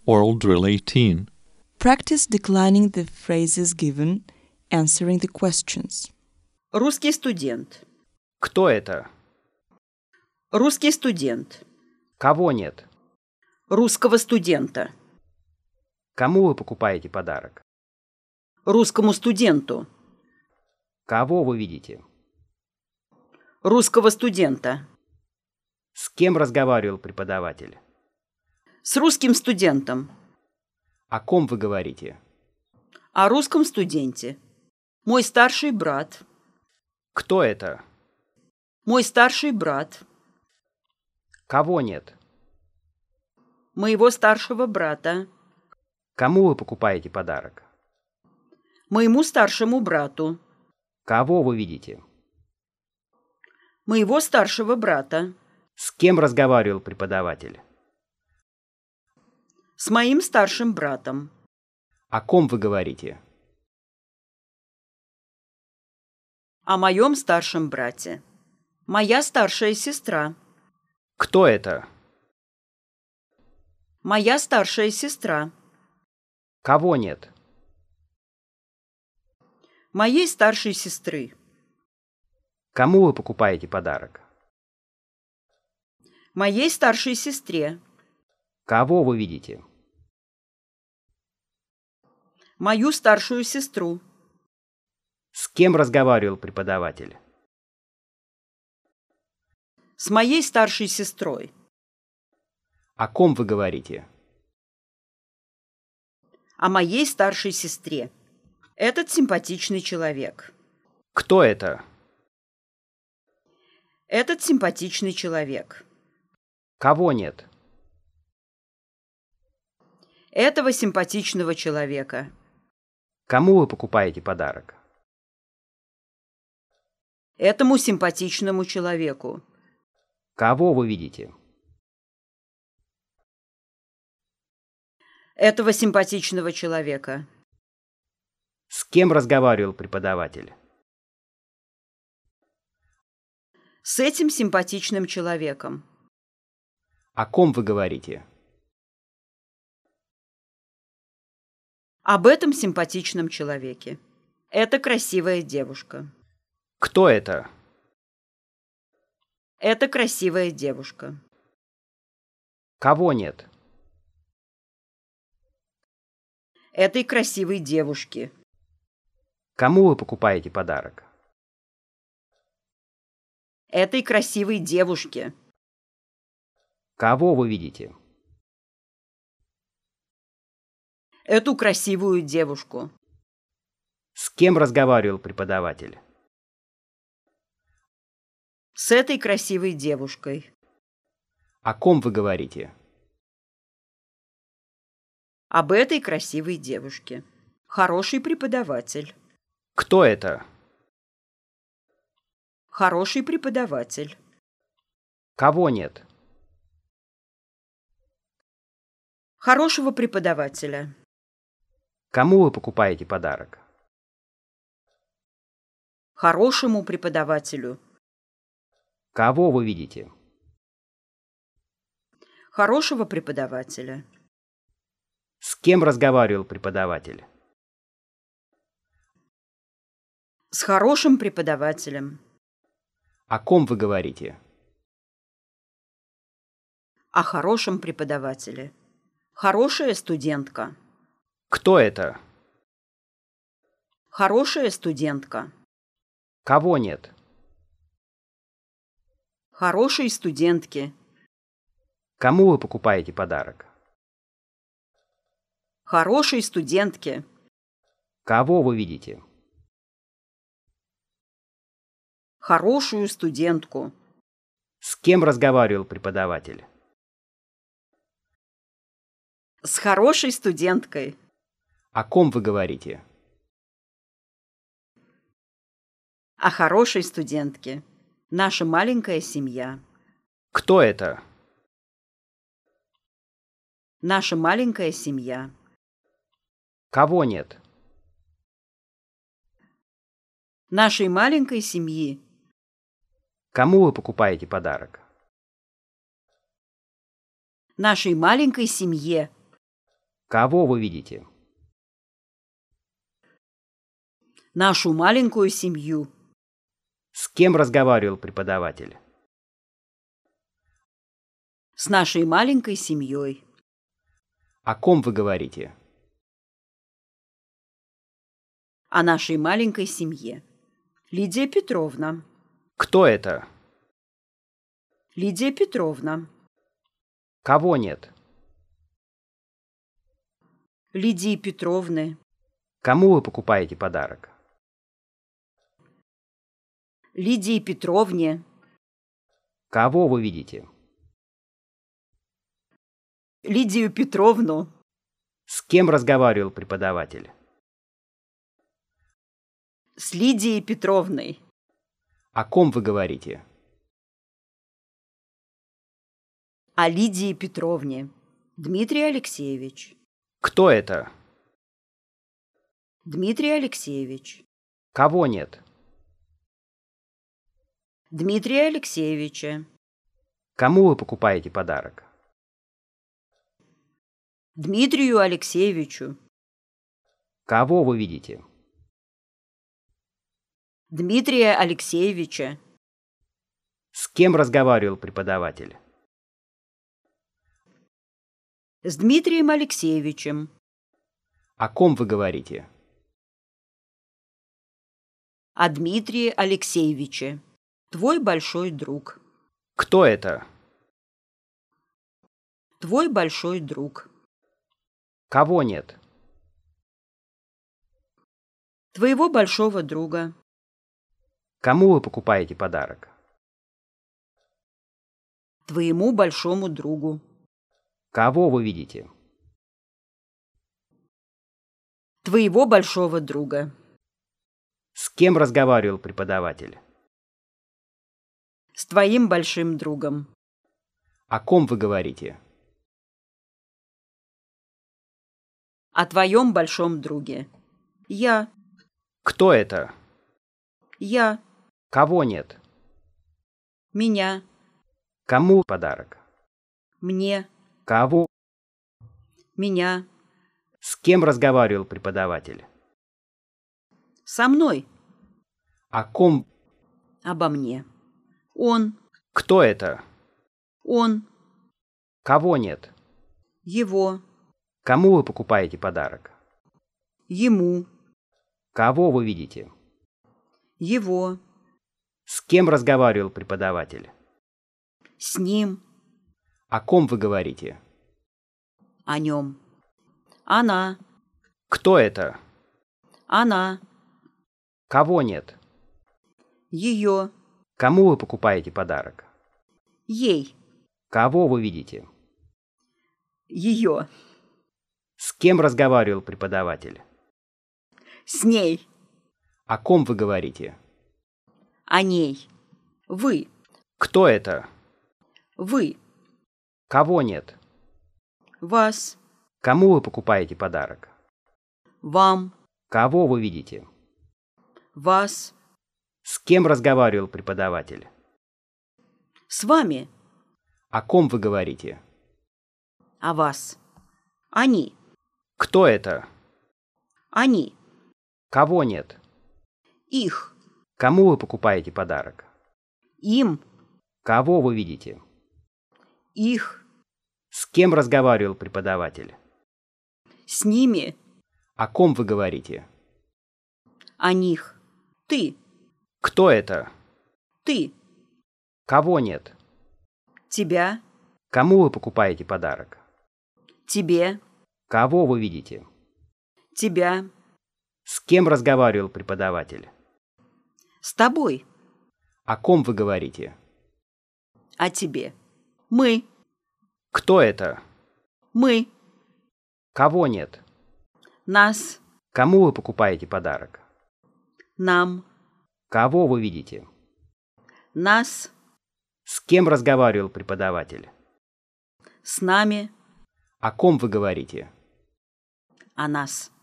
Oral Drill 18. Practice declining the phrases given, answering the questions. Русский студент. Кто это? Русский студент. Кого нет? Русского студента. Кому вы покупаете подарок? Русскому студенту. Кого вы видите? Русского студента. С кем разговаривал преподаватель? С русским студентом. О ком вы говорите? О русском студенте. Мой старший брат. Кто это? Мой старший брат. Кого нет? Моего старшего брата. Кому вы покупаете подарок? Моему старшему брату. Кого вы видите? Моего старшего брата. С кем разговаривал преподаватель? С моим старшим братом. О ком вы говорите? О моем старшем брате. Моя старшая сестра. Кто это? Моя старшая сестра. Кого нет? Моей старшей сестры. Кому вы покупаете подарок? Моей старшей сестре. Кого вы видите? Мою старшую сестру. С кем разговаривал преподаватель? С моей старшей сестрой. О ком вы говорите? О моей старшей сестре. Этот симпатичный человек. Кто это? Этот симпатичный человек. Кого нет? Этого симпатичного человека. Кому вы покупаете подарок? Этому симпатичному человеку. Кого вы видите? Этого симпатичного человека. С кем разговаривал преподаватель? С этим симпатичным человеком. О ком вы говорите? Об этом симпатичном человеке. Это красивая девушка. Кто это? Это красивая девушка. Кого нет? Этой красивой девушки. Кому вы покупаете подарок? Этой красивой девушке. Кого вы видите? Эту красивую девушку. С кем разговаривал преподаватель? С этой красивой девушкой. О ком вы говорите? Об этой красивой девушке. Хороший преподаватель. Кто это? Хороший преподаватель. Кого нет? Хорошего преподавателя. Кому вы покупаете подарок? Хорошему преподавателю. Кого вы видите? Хорошего преподавателя. С кем разговаривал преподаватель? С хорошим преподавателем. О ком вы говорите? О хорошем преподавателе. Хорошая студентка. Кто это? Хорошая студентка. Кого нет? Хорошей студентки. Кому вы покупаете подарок? Хорошей студентке. Кого вы видите? Хорошую студентку. С кем разговаривал преподаватель? С хорошей студенткой. О ком вы говорите? О хорошей студентке. Наша маленькая семья. Кто это? Наша маленькая семья. Кого нет? Нашей маленькой семьи. Кому вы покупаете подарок? Нашей маленькой семье. Кого вы видите? Нашу маленькую семью. С кем разговаривал преподаватель? С нашей маленькой семьей. О ком вы говорите? О нашей маленькой семье. Лидия Петровна. Кто это? Лидия Петровна. Кого нет? Лидии Петровны. Кому вы покупаете подарок? Лидии Петровне. Кого вы видите? Лидию Петровну. С кем разговаривал преподаватель? С Лидией Петровной. О ком вы говорите? О Лидии Петровне. Дмитрий Алексеевич. Кто это? Дмитрий Алексеевич. Кого нет? Дмитрия Алексеевича. Кому вы покупаете подарок? Дмитрию Алексеевичу. Кого вы видите? Дмитрия Алексеевича. С кем разговаривал преподаватель? С Дмитрием Алексеевичем. О ком вы говорите? О Дмитрии Алексеевиче. Твой большой друг. Кто это? Твой большой друг. Кого нет? Твоего большого друга. Кому вы покупаете подарок? Твоему большому другу. Кого вы видите? Твоего большого друга. С кем разговаривал преподаватель? С твоим большим другом. О ком вы говорите? О твоем большом друге. Я. Кто это? Я. Кого нет? Меня. Кому подарок? Мне. Кого? Меня. С кем разговаривал преподаватель? Со мной. О ком? Обо мне. Он. Кто это? Он. Кого нет? Его. Кому вы покупаете подарок? Ему. Кого вы видите? Его. С кем разговаривал преподаватель? С ним. О ком вы говорите? О нем. Она. Кто это? Она. Кого нет? Ее. Кому вы покупаете подарок? Ей. Кого вы видите? Ее. С кем разговаривал преподаватель? С ней. О ком вы говорите? О ней. Вы. Кто это? Вы. Кого нет? Вас. Кому вы покупаете подарок? Вам. Кого вы видите? Вас. С кем разговаривал преподаватель? С вами. О ком вы говорите? О вас. Они. Кто это? Они. Кого нет? Их. Кому вы покупаете подарок? Им. Кого вы видите? Их. С кем разговаривал преподаватель? С ними. О ком вы говорите? О них. Ты. Кто это? Ты. Кого нет? Тебя. Кому вы покупаете подарок? Тебе. Кого вы видите? Тебя. С кем разговаривал преподаватель? С тобой. О ком вы говорите? О тебе. Мы. Кто это? Мы. Кого нет? Нас. Кому вы покупаете подарок? Нам. Кого вы видите? Нас. С кем разговаривал преподаватель? С нами. О ком вы говорите? О нас.